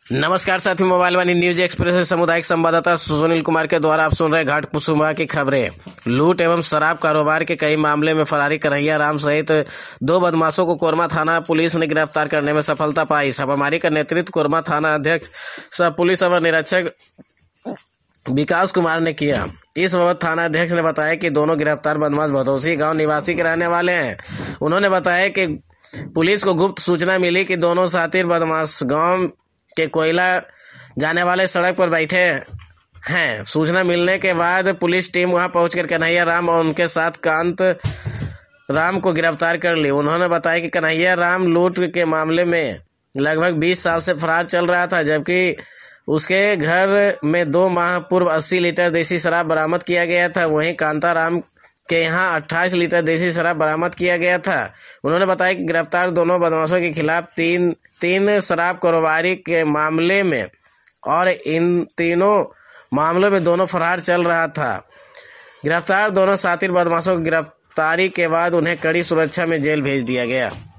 नमस्कार साथी, मोबाइल वाली न्यूज एक्सप्रेस से सामुदायिक संवाददाता सुनील कुमार के द्वारा आप सुन रहे घाटपुसुम्बा की खबरें। लूट एवं शराब कारोबार के कई मामले में फरारी कन्हैया राम सहित 2 बदमाशों को कोरमा थाना पुलिस ने गिरफ्तार करने में सफलता पाई। छापामारी का नेतृत्व कोरमा थाना अध्यक्ष सह पुलिस अवर निरीक्षक विकास कुमार ने किया। इस बाबत थाना अध्यक्ष ने बताया कि दोनों गिरफ्तार बदमाश भदौसी गांव निवासी के रहने वाले हैं। उन्होंने बताया कि पुलिस को गुप्त सूचना मिली कि दोनों साथी बदमाश गांव के कोयला जाने वाले सड़क पर बैठे हैं। सूचना मिलने के बाद पुलिस टीम वहां पहुंचकर कन्हैया राम और उनके साथ कांत राम को गिरफ्तार कर ली। उन्होंने बताया कि कन्हैया राम लूट के मामले में लगभग 20 साल से फरार चल रहा था, जबकि उसके घर में 2 माह पूर्व 80 लीटर देसी शराब बरामद किया गया था। वहीं कांता राम के यहाँ 28 लीटर देसी शराब बरामद किया गया था। उन्होंने बताया कि गिरफ्तार दोनों बदमाशों के खिलाफ तीन शराब कारोबारी के मामले में और इन तीनों मामलों में दोनों फरार चल रहा था। गिरफ्तार दोनों साथी बदमाशों की गिरफ्तारी के बाद उन्हें कड़ी सुरक्षा में जेल भेज दिया गया।